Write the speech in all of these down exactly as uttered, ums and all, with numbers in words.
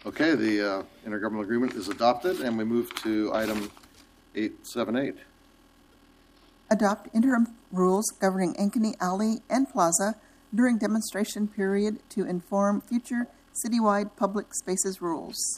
Okay, the uh, intergovernmental agreement is adopted, and we move to item eight seven eight. Adopt interim rules governing Ankeny Alley and Plaza during demonstration period to inform future citywide public spaces rules.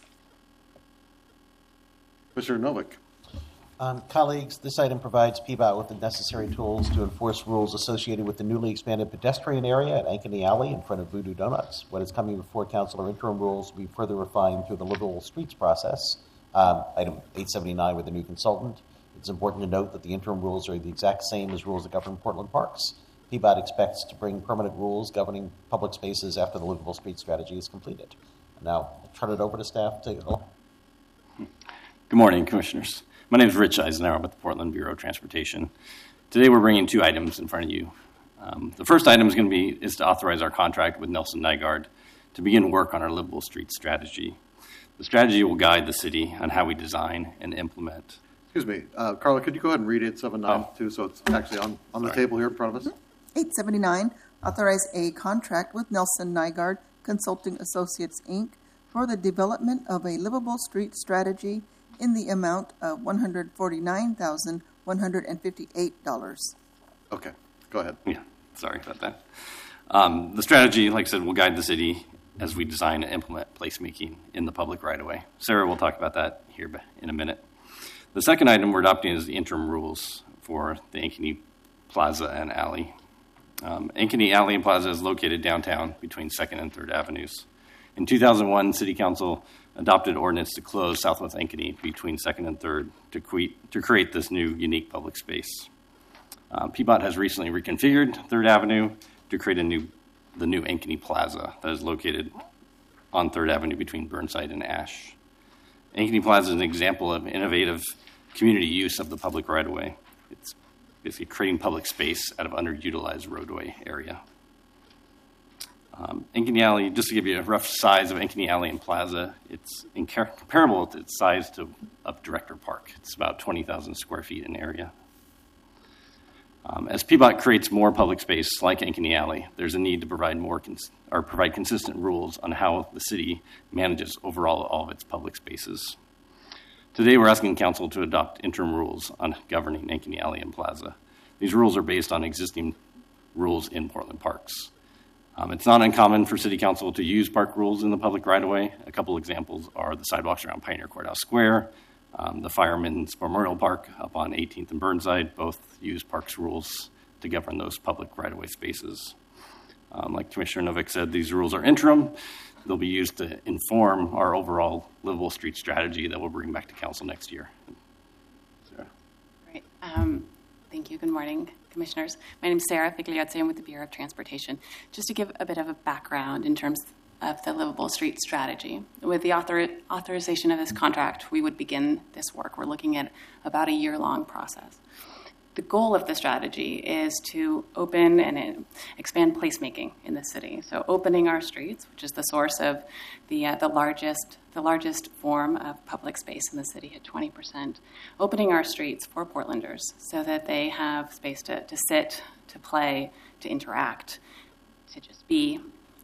Mister Novick. Um, colleagues, this item provides P B O T with the necessary tools to enforce rules associated with the newly expanded pedestrian area at Ankeny Alley in front of Voodoo Donuts. What is coming before Council are interim rules will be further refined through the livable streets process. Um, item eight seventy-nine with the new consultant. It's important to note that the interim rules are the exact same as rules that govern Portland parks. P B O T expects to bring permanent rules governing public spaces after the livable street strategy is completed. Now, I'll turn it over to staff to. Good morning, Commissioners. My name is Rich Eisenhower with the Portland Bureau of Transportation. Today we're bringing two items in front of you. Um, the first item is going to be is to authorize our contract with Nelson Nygaard to begin work on our livable streets strategy. The strategy will guide the city on how we design and implement. Excuse me, uh, Carla, could you go ahead and read eight seven nine Oh. too, so it's actually on, on the Sorry. table here in front of us? eight seventy-nine, authorize a contract with Nelson Nygaard Consulting Associates, Incorporated for the development of a livable street strategy in the amount of one hundred forty-nine thousand one hundred fifty-eight dollars. Okay, go ahead. Yeah, sorry about that. Um, the strategy, like I said, will guide the city as we design and implement placemaking in the public right-of-way. Sarah will talk about that here in a minute. The second item we're adopting is the interim rules for the Ankeny Plaza and Alley. Um, Ankeny Alley and Plaza is located downtown between second and third Avenues. In two thousand one, City Council adopted ordinance to close Southwest Ankeny between second and third to, que- to create this new unique public space. Um, P B O T has recently reconfigured third Avenue to create a new, the new Ankeny Plaza that is located on third Avenue between Burnside and Ash. Ankeny Plaza is an example of innovative community use of the public right-of-way. It's basically creating public space out of underutilized roadway area. Um, Ankeny Alley, just to give you a rough size of Ankeny Alley and Plaza, it's in car- comparable to its size to of Director Park. It's about twenty thousand square feet in area. Um, as P B O T creates more public space like Ankeny Alley, there's a need to provide more cons- or provide consistent rules on how the city manages overall all of its public spaces. Today, we're asking Council to adopt interim rules on governing Ankeny Alley and Plaza. These rules are based on existing rules in Portland parks. Um, it's not uncommon for City Council to use park rules in the public right-of-way. A couple examples are the sidewalks around Pioneer Courthouse Square, um, the Fireman's Memorial Park up on eighteenth and Burnside, both use parks rules to govern those public right-of-way spaces. Um, like Commissioner Novick said, these rules are interim. They'll be used to inform our overall livable street strategy that we'll bring back to Council next year. Sarah. Great. Um, thank you. Good morning, Commissioners. My name is Sarah Figliozzi. I'm with the Bureau of Transportation. Just to give a bit of a background in terms of the livable street strategy. With the author- authorization of this contract, we would begin this work. We're looking at about a year-long process. The goal of the strategy is to open and expand placemaking in the city. So opening our streets, which is the source of the uh, the largest the largest form of public space in the city at twenty percent. Opening our streets for Portlanders so that they have space to, to sit, to play, to interact, to just be.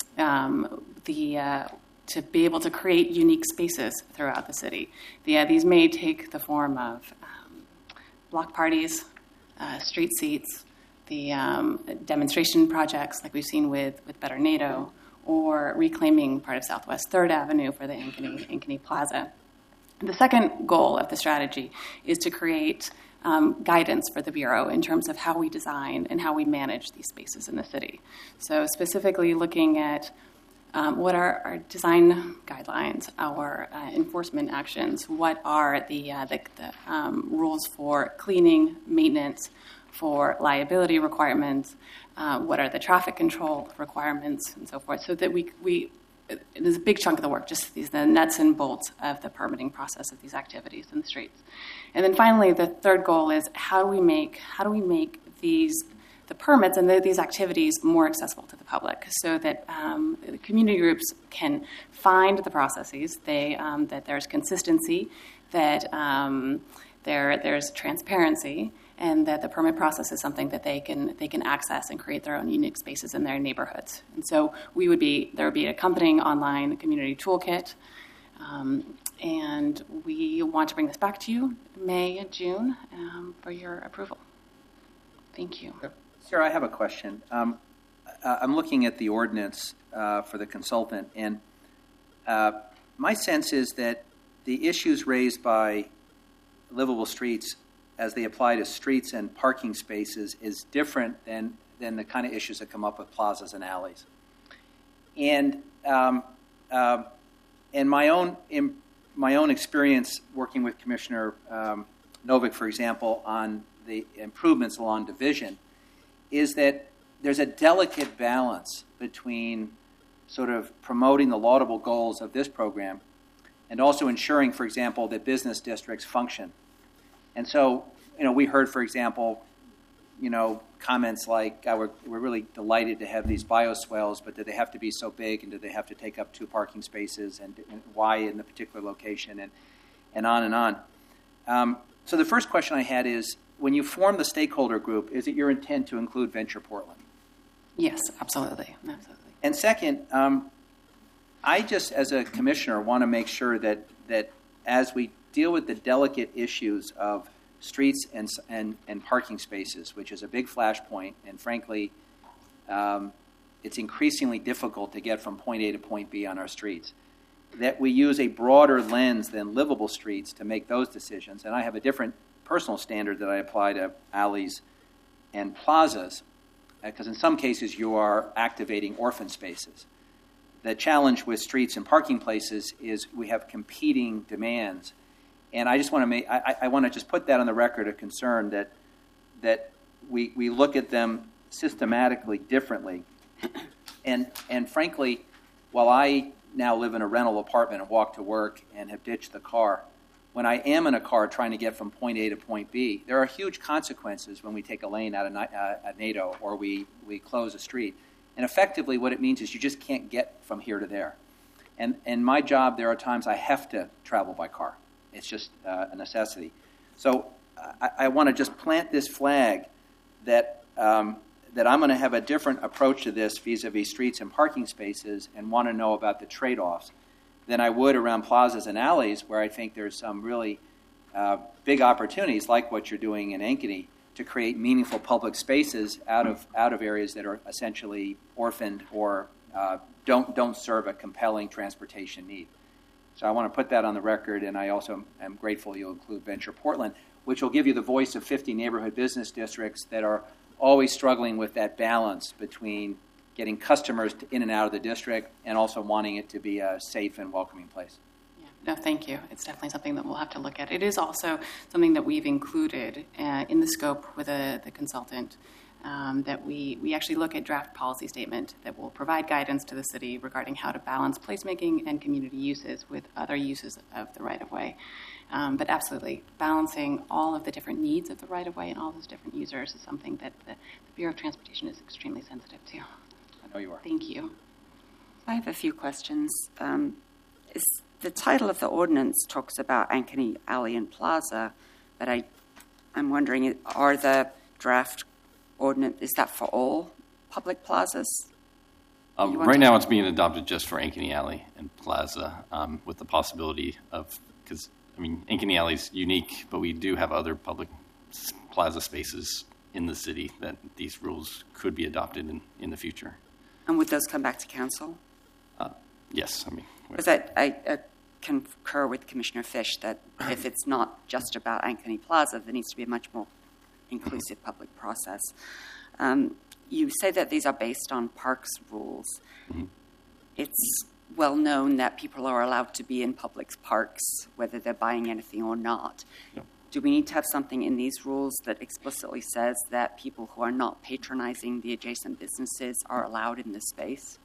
Um, the uh, to be able to create unique spaces throughout the city. The, uh, these may take the form of um, block parties, Uh, street seats, the um, demonstration projects like we've seen with, with Better NATO, or reclaiming part of Southwest third Avenue for the Ankeny, Ankeny Plaza. The second goal of the strategy is to create um, guidance for the Bureau in terms of how we design and how we manage these spaces in the city. So specifically looking at Um, what are our design guidelines, our uh, enforcement actions? What are the, uh, the, the um, rules for cleaning, maintenance, for liability requirements? Uh, what are the traffic control requirements, and so forth? So that we, we it is a big chunk of the work, just these the nuts and bolts of the permitting process of these activities in the streets. And then finally, the third goal is how do we make how do we make these the permits and the, these activities more accessible to the public so that um, the community groups can find the processes, they, um, that there's consistency, that um, there, there's transparency, and that the permit process is something that they can they can access and create their own unique spaces in their neighborhoods. And so we would be there would be an accompanying online community toolkit Um, and we want to bring this back to you May, June um, for your approval. Thank you. Sarah, I have a question. Um, uh, I'm looking at the ordinance uh, for the consultant, and uh, my sense is that the issues raised by livable streets as they apply to streets and parking spaces is different than, than the kind of issues that come up with plazas and alleys. And um, uh, in my own in my own experience working with Commissioner um, Novick, for example, on the improvements along Division, is that there's a delicate balance between sort of promoting the laudable goals of this program and also ensuring, for example, that business districts function. And so, you know, we heard, for example, you know, comments like, God, we're, we're really delighted to have these bioswales, but do they have to be so big, and do they have to take up two parking spaces, and, and why in the particular location, and, and on and on. Um, so the first question I had is, when you form the stakeholder group, is it your intent to include Venture Portland? Yes, absolutely. Absolutely. And second, um, I just, as a commissioner, want to make sure that, that as we deal with the delicate issues of streets and, and, and parking spaces, which is a big flashpoint, and frankly, um, it's increasingly difficult to get from point A to point B on our streets, that we use a broader lens than livable streets to make those decisions. And I have a different personal standard that I apply to alleys and plazas, because in some cases you are activating orphan spaces. The challenge with streets and parking places is we have competing demands. And I just want to make, I, I want to just put that on the record of concern that that we, we look at them systematically differently. And and frankly, while I now live in a rental apartment and walk to work and have ditched the car, when I am in a car trying to get from point A to point B, there are huge consequences when we take a lane out of uh, at NATO or we, we close a street. And effectively what it means is you just can't get from here to there. And in my job, there are times I have to travel by car. It's just uh, a necessity. So I, I want to just plant this flag that um, that I'm going to have a different approach to this vis-a-vis streets and parking spaces and want to know about the trade-offs than I would around plazas and alleys, where I think there's some really uh, big opportunities, like what you're doing in Ankeny, to create meaningful public spaces out of out of areas that are essentially orphaned or uh, don't don't serve a compelling transportation need. So I want to put that on the record, and I also am grateful you'll include Venture Portland, which will give you the voice of fifty neighborhood business districts that are always struggling with that balance between getting customers to in and out of the district and also wanting it to be a safe and welcoming place. Yeah, no, thank you. It's definitely something that we'll have to look at. It is also something that we've included uh, in the scope with a, the consultant. Um, that we, we actually look at draft policy statement that will provide guidance to the city regarding how to balance placemaking and community uses with other uses of the right-of-way. Um, but absolutely, balancing all of the different needs of the right-of-way and all those different users is something that the, the Bureau of Transportation is extremely sensitive to. I know you are. Thank you. I have a few questions. Um, is the title of the ordinance talks about Ankeny Alley and Plaza, but I, I'm wondering, are the draft ordinance, is that for all public plazas? Um, right now it's being adopted just for Ankeny Alley and Plaza, um, with the possibility of, because, I mean, Ankeny Alley is unique, but we do have other public plaza spaces in the city that these rules could be adopted in, in the future. And would those come back to council? Uh, yes, I mean. Because I, I, I concur with Commissioner Fish that if it's not just about Ankeny Plaza, there needs to be a much more inclusive public process. Um, you say that these are based on parks rules. Mm-hmm. It's well known that people are allowed to be in public parks, whether they're buying anything or not. Yep. Do we need to have something in these rules that explicitly says that people who are not patronizing the adjacent businesses are allowed in this space?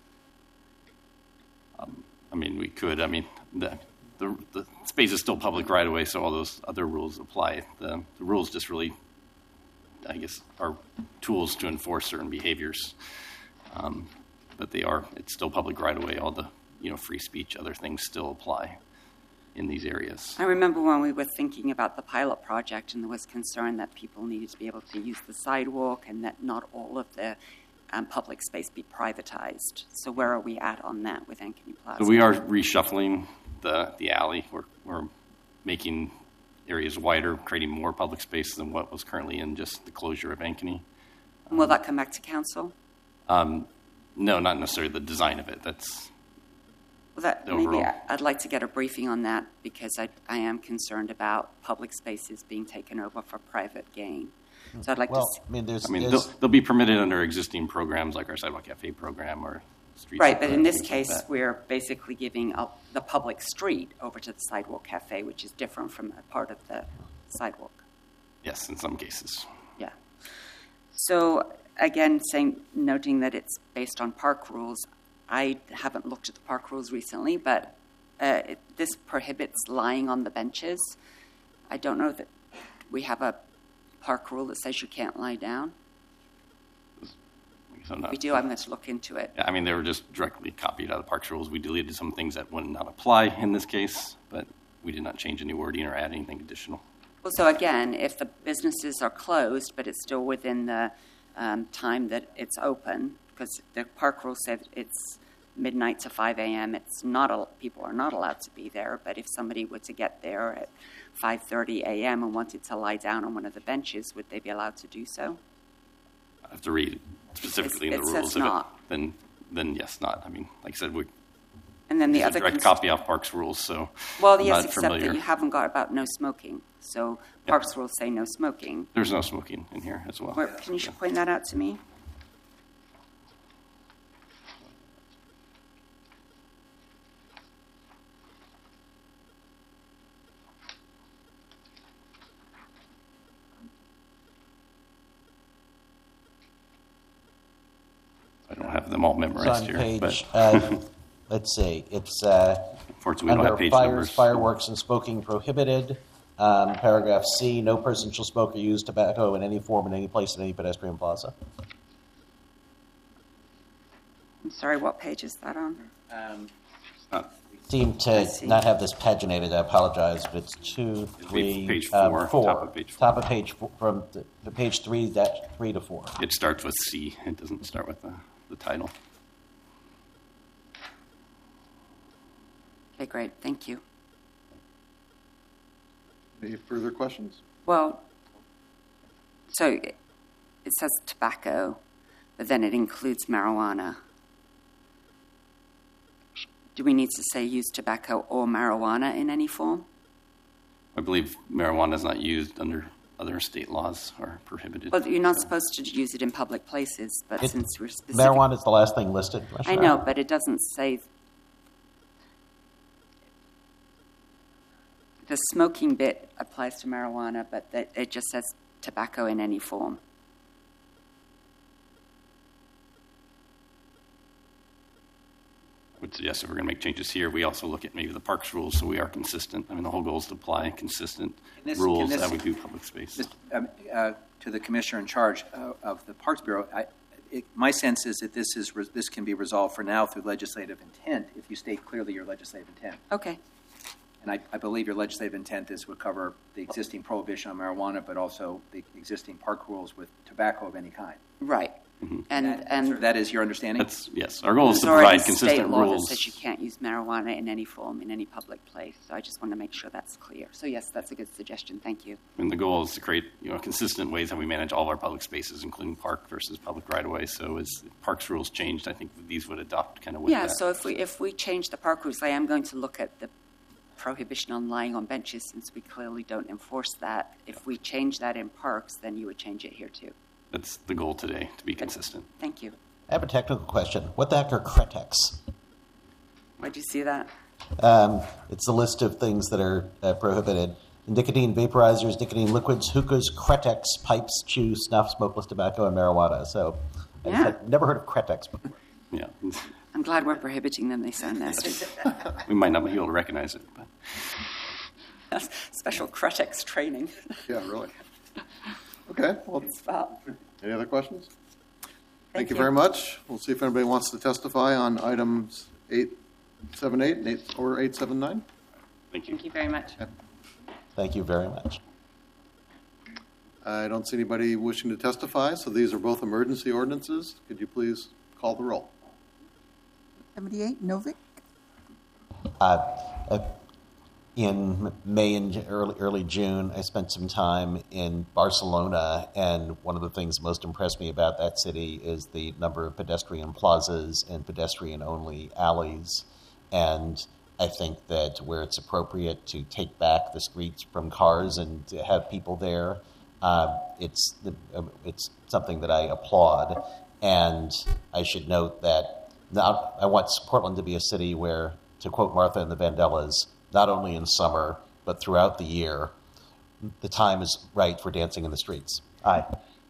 Um, I mean, we could. I mean, the, the, the space is still public right away, so all those other rules apply. The, the rules just really, I guess, are tools to enforce certain behaviors. Um, but they are, it's still public right away. All the, you know, free speech, other things still apply in these areas. I remember when we were thinking about the pilot project and there was concern that people needed to be able to use the sidewalk and that not all of the um, public space be privatized. So where are we at on that with Ankeny Plaza? So we are reshuffling the, the alley. We're, we're making areas wider, creating more public space than what was currently in just the closure of Ankeny. And will that come back to council? Um, no, not necessarily the design of it. That's Well, that, The maybe overall. I- I'd like to get a briefing on that because I, I am concerned about public spaces being taken over for private gain. So I'd like Well, to see. I mean, there's, I mean, they'll, there's they'll be permitted under existing programs like our Sidewalk Cafe program or street. Right, but in this things like case, that. we're basically giving up the public street over to the sidewalk cafe, which is different from a part of the sidewalk. Yes, in some cases. Yeah. So again, saying, noting that it's based on park rules, I haven't looked at the park rules recently, but uh, it, this prohibits lying on the benches. I don't know that we have a park rule that says you can't lie down. So not, If we do, I'm going to look into it. Yeah, I mean, they were just directly copied out of the Parks rules. We deleted some things that would not apply in this case, but we did not change any wording or add anything additional. Well, so again, if the businesses are closed, but it's still within the um, time that it's open, because the park rule said it's midnight to five a.m., it's not a, people are not allowed to be there. But if somebody were to get there at five thirty a.m. and wanted to lie down on one of the benches, would they be allowed to do so? I have to read specifically It's- in the it rules says of not. it. Then, then yes, not. I mean, like I said, we And then the it's a other direct cons- copy off Parks rules, so well, I'm yes, not except familiar. that you haven't got about no smoking. So parks rules say no smoking. There's no smoking in here as well. Where, can you point that out to me? I don't have them all it's memorized on here, page, but uh, let's see, it's uh, unfortunately, we don't under have page fires, numbers. fireworks, and smoking prohibited. Um, paragraph C, no person shall smoke or use tobacco in any form in any place in any pedestrian plaza. I'm sorry, what page is that on? Um, Uh, Seem I to see. not have this paginated, I apologize, but it's two, three, page um, four, four. top of page four. Top of page four, from the, the page three, that three to four. It starts with C. It doesn't start with the, the title. Okay, great, thank you. Any further questions? Well, so it it says tobacco, but then it includes marijuana. Do we need to say use tobacco or marijuana in any form? I believe marijuana is not used under other state laws or prohibited. Well, you're not supposed to use it in public places, but It- since we're specific, Marijuana is the last thing listed. I Commissioner. know, but it doesn't say. The smoking bit applies to marijuana, but that it just says tobacco in any form. I would suggest if we're going to make changes here, we also look at maybe the parks rules so we are consistent. I mean, the whole goal is to apply consistent Can this- rules can this- as we do public space. Just, um, uh, to the commissioner in charge uh, of the Parks Bureau, I, it, my sense is that this is re- this can be resolved for now through legislative intent if you state clearly your legislative intent. Okay. And I, I believe your legislative intent is would cover the existing prohibition on marijuana, but also the existing park rules with tobacco of any kind. Right. And That- and that is your understanding. That's, yes, our goal is there's to already provide state consistent law rules. that says you can't use marijuana in any form in any public place. So I just want to make sure that's clear. So yes, that's a good suggestion. Thank you. And the goal is to create, you know, consistent ways that we manage all of our public spaces, including park versus public right-of-way. So as parks rules changed, I think that these would adopt kind of with Yeah. that. So if we if we change the park rules, I am going to look at the prohibition on lying on benches since we clearly don't enforce that. If we change that in parks, then you would change it here too. That's the goal today, to be consistent. Thank you. I have a technical question. What the heck are Cretex? Why'd you see that? Um, it's a list of things that are uh, prohibited. Nicotine vaporizers, nicotine liquids, hookahs, Cretex, pipes, chew, snuff, smokeless tobacco, and marijuana. So I just Yeah. had never heard of Cretex before. Yeah. I'm glad we're prohibiting them. They sound nasty. We might not be able to recognize it, but That's special Cretex training. Yeah, really. Okay, well, Well, any other questions? Thank you you. very much. We'll see if anybody wants to testify on items eight seven eight and eight, or eight seven nine. thank you. Thank you very much. Thank you very much. I don't see anybody wishing to testify, so these are both emergency ordinances. Could you please call the roll? seventy-eight, Novick. Uh, uh, in May and J- early, early June, I spent some time in Barcelona, and one of the things most impressed me about that city is the number of pedestrian plazas and pedestrian-only alleys. And I think that where it's appropriate to take back the streets from cars and to have people there, uh, it's the, uh, it's something that I applaud. And I should note that not, I want Portland to be a city where, to quote Martha and the Vandellas, not only in summer, but throughout the year, the time is right for dancing in the streets. Aye.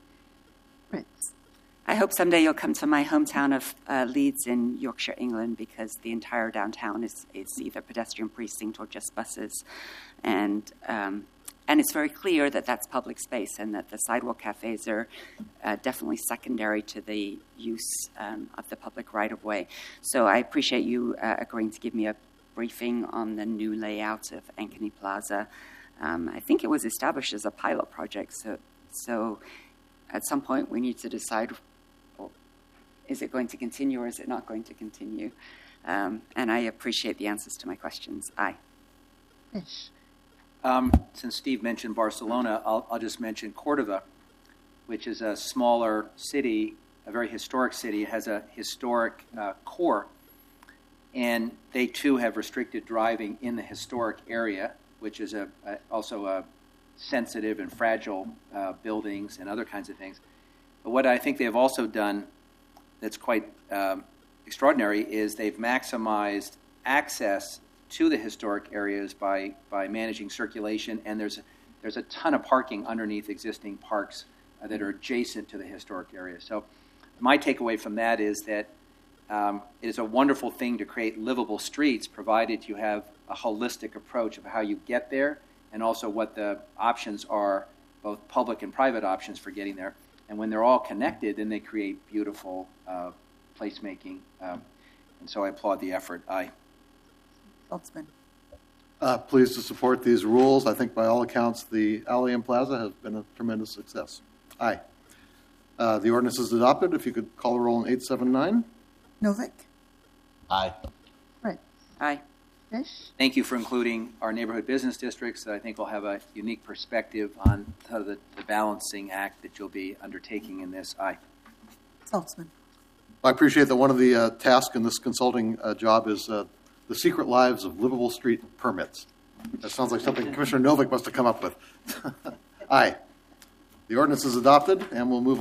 Prince. I hope someday you'll come to my hometown of uh, Leeds in Yorkshire, England, because the entire downtown is, is either pedestrian precinct or just buses. And um, and it's very clear that that's public space and that the sidewalk cafes are uh, definitely secondary to the use um, of the public right-of-way. So I appreciate you uh, agreeing to give me a briefing on the new layout of Ankeny Plaza. Um, I think it was established as a pilot project, so so at some point we need to decide, well, is it going to continue or is it not going to continue? Um, and I appreciate the answers to my questions. Aye. Fish. Um, since Steve mentioned Barcelona, I'll, I'll just mention Cordova, which is a smaller city, a very historic city. It has a historic uh, core, and they too have restricted driving in the historic area, which is a, a also a sensitive and fragile uh, buildings and other kinds of things. But what I think they have also done that's quite um, extraordinary is they've maximized access to the historic areas by, by managing circulation, and there's a, there's a ton of parking underneath existing parks uh, that are adjacent to the historic area. So my takeaway from that is that um, it is a wonderful thing to create livable streets, provided you have a holistic approach of how you get there and also what the options are, both public and private options for getting there. And when they're all connected, then they create beautiful uh, placemaking. Um, and so I applaud the effort. Aye. Saltzman. Uh, pleased to support these rules. I think by all accounts, the alley and plaza has been a tremendous success. Aye. Uh, the ordinance is adopted. If you could call the roll on eight seven nine. Novick. Aye. Prince. Aye. Fish. Thank you for including our neighborhood business districts that I think will have a unique perspective on the, the balancing act that you'll be undertaking in this. Aye. Saltzman. I appreciate that one of the uh, tasks in this consulting uh, job is uh, the secret lives of livable street permits. That sounds like something Commissioner Novick must have come up with. Aye. The ordinance is adopted, and we'll move